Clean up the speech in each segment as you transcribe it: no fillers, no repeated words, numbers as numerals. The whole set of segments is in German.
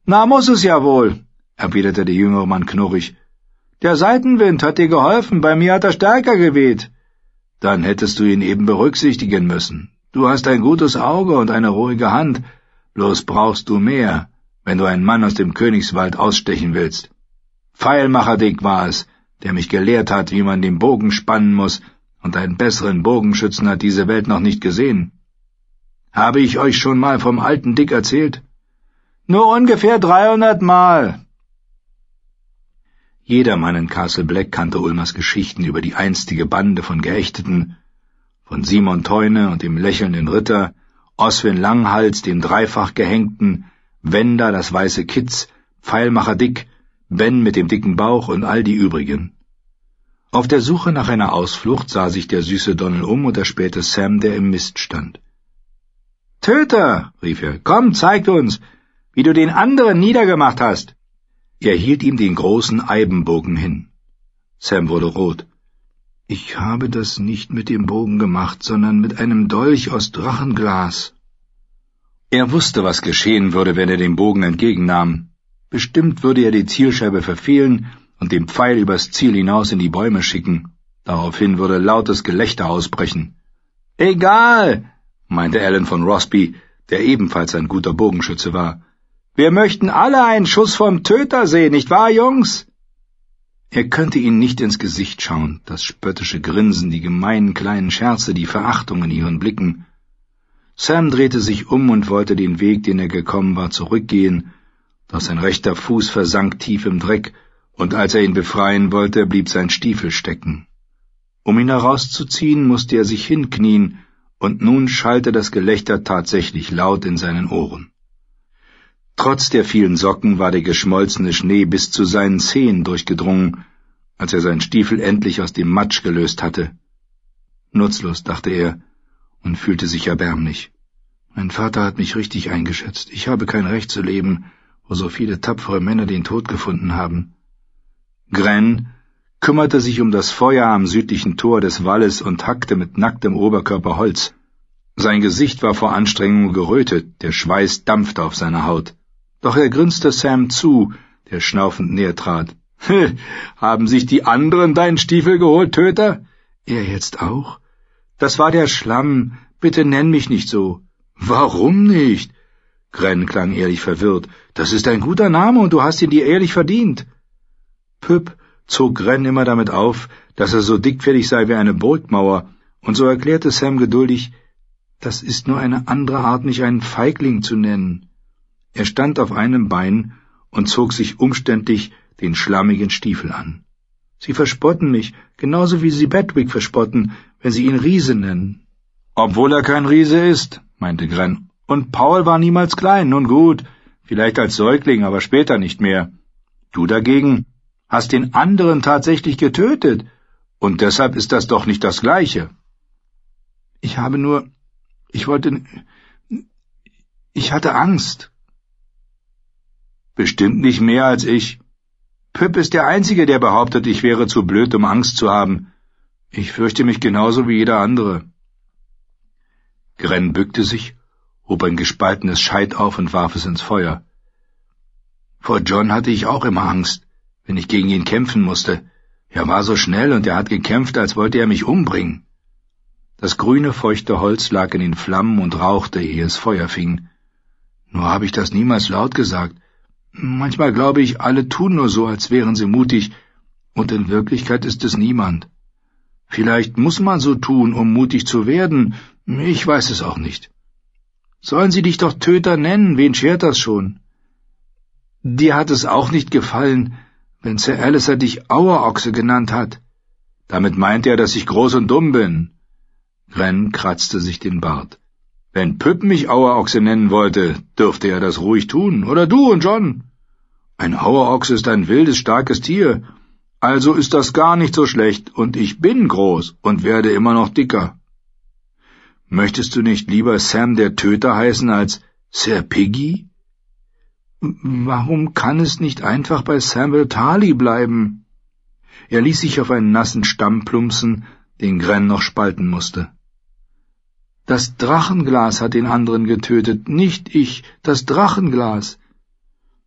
»Na, muss es ja wohl«, erwiderte der jüngere Mann knurrig. »Der Seitenwind hat dir geholfen, bei mir hat er stärker geweht.« »Dann hättest du ihn eben berücksichtigen müssen. Du hast ein gutes Auge und eine ruhige Hand, bloß brauchst du mehr, wenn du einen Mann aus dem Königswald ausstechen willst. Pfeilmacher Dick war es, der mich gelehrt hat, wie man den Bogen spannen muss, und einen besseren Bogenschützen hat diese Welt noch nicht gesehen. Habe ich euch schon mal vom alten Dick erzählt?« »Nur ungefähr 300 Mal.« Jedermann in Castle Black kannte Ulmers Geschichten über die einstige Bande von Geächteten, von Simon Teune und dem lächelnden Ritter, Oswin Langhals, dem dreifach Gehängten, Wenda, das weiße Kitz, Pfeilmacher Dick, Ben mit dem dicken Bauch und all die übrigen. Auf der Suche nach einer Ausflucht sah sich der süße Donald um und erspähte Sam, der im Mist stand. »Töter«, rief er, »komm, zeig uns, wie du den anderen niedergemacht hast.« Er hielt ihm den großen Eibenbogen hin. Sam wurde rot. »Ich habe das nicht mit dem Bogen gemacht, sondern mit einem Dolch aus Drachenglas.« Er wusste, was geschehen würde, wenn er den Bogen entgegennahm. Bestimmt würde er die Zielscheibe verfehlen und den Pfeil übers Ziel hinaus in die Bäume schicken. Daraufhin würde lautes Gelächter ausbrechen. »Egal«, meinte Alan von Rosby, der ebenfalls ein guter Bogenschütze war. »Wir möchten alle einen Schuss vom Töter sehen, nicht wahr, Jungs?« Er könnte ihnen nicht ins Gesicht schauen, das spöttische Grinsen, die gemeinen kleinen Scherze, die Verachtung in ihren Blicken. Sam drehte sich um und wollte den Weg, den er gekommen war, zurückgehen, doch sein rechter Fuß versank tief im Dreck, und als er ihn befreien wollte, blieb sein Stiefel stecken. Um ihn herauszuziehen, musste er sich hinknien, und nun schallte das Gelächter tatsächlich laut in seinen Ohren. Trotz der vielen Socken war der geschmolzene Schnee bis zu seinen Zehen durchgedrungen, als er seinen Stiefel endlich aus dem Matsch gelöst hatte. Nutzlos, dachte er, und fühlte sich erbärmlich. Mein Vater hat mich richtig eingeschätzt. Ich habe kein Recht zu leben, wo so viele tapfere Männer den Tod gefunden haben. Gren kümmerte sich um das Feuer am südlichen Tor des Walles und hackte mit nacktem Oberkörper Holz. Sein Gesicht war vor Anstrengung gerötet, der Schweiß dampfte auf seiner Haut. Doch er grinste Sam zu, der schnaufend näher trat. »Haben sich die anderen deinen Stiefel geholt, Töter?« »Er jetzt auch?« »Das war der Schlamm. Bitte nenn mich nicht so.« »Warum nicht?« Gren klang ehrlich verwirrt. »Das ist ein guter Name und du hast ihn dir ehrlich verdient.« Püpp zog Gren immer damit auf, dass er so dickfällig sei wie eine Burgmauer, und so erklärte Sam geduldig, »Das ist nur eine andere Art, mich einen Feigling zu nennen.« Er stand auf einem Bein und zog sich umständlich den schlammigen Stiefel an. »Sie verspotten mich, genauso wie Sie Bedwick verspotten, wenn Sie ihn Riese nennen.« »Obwohl er kein Riese ist«, meinte Gren. »Und Paul war niemals klein, nun gut, vielleicht als Säugling, aber später nicht mehr. Du dagegen hast den anderen tatsächlich getötet, und deshalb ist das doch nicht das Gleiche.« Ich hatte Angst.« »Bestimmt nicht mehr als ich. Püpp ist der Einzige, der behauptet, ich wäre zu blöd, um Angst zu haben. Ich fürchte mich genauso wie jeder andere.« Gren bückte sich, hob ein gespaltenes Scheit auf und warf es ins Feuer. »Vor John hatte ich auch immer Angst, wenn ich gegen ihn kämpfen musste. Er war so schnell und er hat gekämpft, als wollte er mich umbringen.« Das grüne, feuchte Holz lag in den Flammen und rauchte, ehe es Feuer fing. »Nur habe ich das niemals laut gesagt. Manchmal glaube ich, alle tun nur so, als wären sie mutig, und in Wirklichkeit ist es niemand. Vielleicht muss man so tun, um mutig zu werden, ich weiß es auch nicht. Sollen sie dich doch Töter nennen, wen schert das schon? Dir hat es auch nicht gefallen, wenn Sir Alistair dich Auerochse genannt hat. Damit meint er, dass ich groß und dumm bin.« Gren kratzte sich den Bart. »Wenn Püpp mich Auerochse nennen wollte, dürfte er das ruhig tun, oder du und John. Ein Auerochse ist ein wildes, starkes Tier, also ist das gar nicht so schlecht, und ich bin groß und werde immer noch dicker. Möchtest du nicht lieber Sam der Töter heißen als Sir Piggy? Warum kann es nicht einfach bei Samuel Tarly bleiben?« Er ließ sich auf einen nassen Stamm plumpsen, den Gren noch spalten musste. »Das Drachenglas hat den anderen getötet, nicht ich, das Drachenglas.«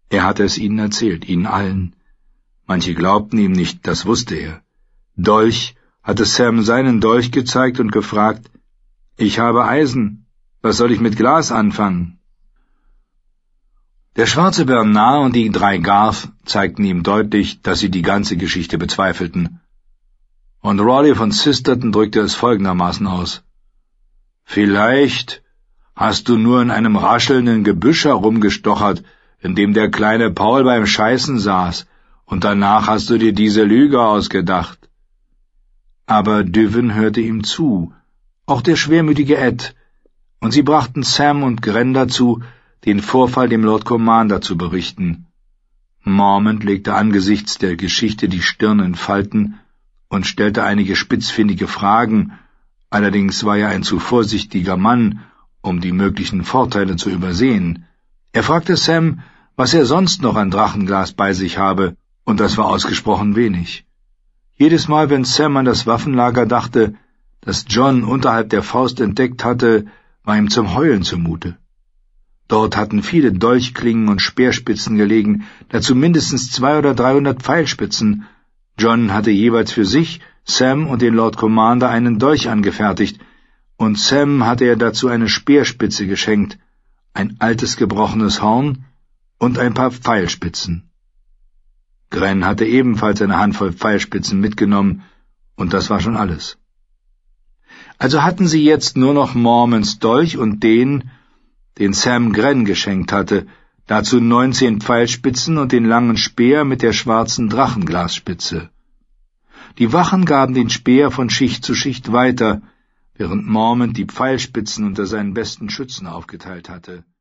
Er hatte es ihnen erzählt, ihnen allen. Manche glaubten ihm nicht, das wusste er. Dolch hatte Sam seinen Dolch gezeigt und gefragt, »Ich habe Eisen, was soll ich mit Glas anfangen?« Der schwarze Bernard und die 3 Garth zeigten ihm deutlich, dass sie die ganze Geschichte bezweifelten. Und Rawley von Sisterton drückte es folgendermaßen aus. »Vielleicht hast du nur in einem raschelnden Gebüsch herumgestochert, in dem der kleine Paul beim Scheißen saß, und danach hast du dir diese Lüge ausgedacht.« Aber Düven hörte ihm zu, auch der schwermütige Ed, und sie brachten Sam und Gren dazu, den Vorfall dem Lord Commander zu berichten. Mormont legte angesichts der Geschichte die Stirn in Falten und stellte einige spitzfindige Fragen, allerdings war er ein zu vorsichtiger Mann, um die möglichen Vorteile zu übersehen. Er fragte Sam, was er sonst noch an Drachenglas bei sich habe, und das war ausgesprochen wenig. Jedes Mal, wenn Sam an das Waffenlager dachte, das John unterhalb der Faust entdeckt hatte, war ihm zum Heulen zumute. Dort hatten viele Dolchklingen und Speerspitzen gelegen, dazu mindestens 200 oder 300 Pfeilspitzen. John hatte jeweils für sich, Sam und den Lord Commander einen Dolch angefertigt, und Sam hatte er dazu eine Speerspitze geschenkt, ein altes gebrochenes Horn und ein paar Pfeilspitzen. Gren hatte ebenfalls eine Handvoll Pfeilspitzen mitgenommen, und das war schon alles. Also hatten sie jetzt nur noch Mormonts Dolch und den Sam Gren geschenkt hatte, dazu 19 Pfeilspitzen und den langen Speer mit der schwarzen Drachenglasspitze. Die Wachen gaben den Speer von Schicht zu Schicht weiter, während Mormont die Pfeilspitzen unter seinen besten Schützen aufgeteilt hatte.